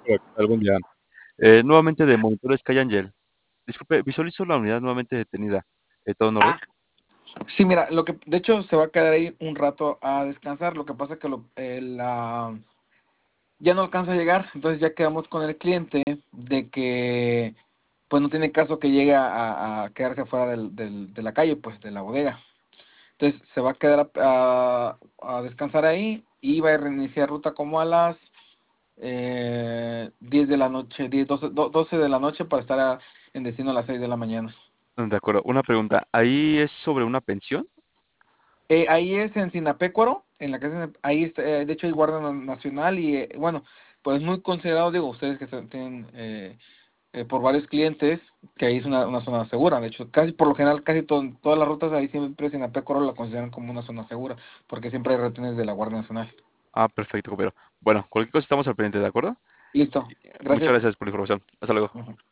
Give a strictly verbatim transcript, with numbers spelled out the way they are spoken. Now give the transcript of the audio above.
Hola, ¿qué tal? Buen día. Eh, nuevamente de Monitores Calle Ángel. Disculpe, visualizo la unidad nuevamente detenida. Eh, ¿todo en orden? Sí, mira, lo que de hecho se va a quedar ahí un rato a descansar. Lo que pasa que lo, eh, la, ya no alcanza a llegar, entonces ya quedamos con el cliente de que pues no tiene caso que llegue a, a- a quedarse afuera del- del- de la calle, pues de la bodega. Entonces se va a quedar a, a- a descansar ahí y va a reiniciar ruta como a las eh, diez de la noche, diez doce do- doce de la noche para estar a- en destino a las seis de la mañana. Mm, De acuerdo. Una pregunta. ¿Ahí es sobre una pensión? Eh, ahí es en Sinapecuaro, en la casa, ahí está, eh, de hecho hay Guardia Na- Nacional y eh, bueno, pues muy considerado, digo, ustedes que se- tienen eh, eh, por varios clientes, que ahí es una, una zona segura, de hecho, casi por lo general, casi to- todas las rutas ahí siempre Sinapecuaro la consideran como una zona segura, porque siempre hay retenes de la Guardia Nacional. Ah, perfecto, compañero. Bueno, cualquier cosa estamos al pendiente, ¿de acuerdo? Listo, Muchas gracias. gracias por la información. Hasta luego. Ujú.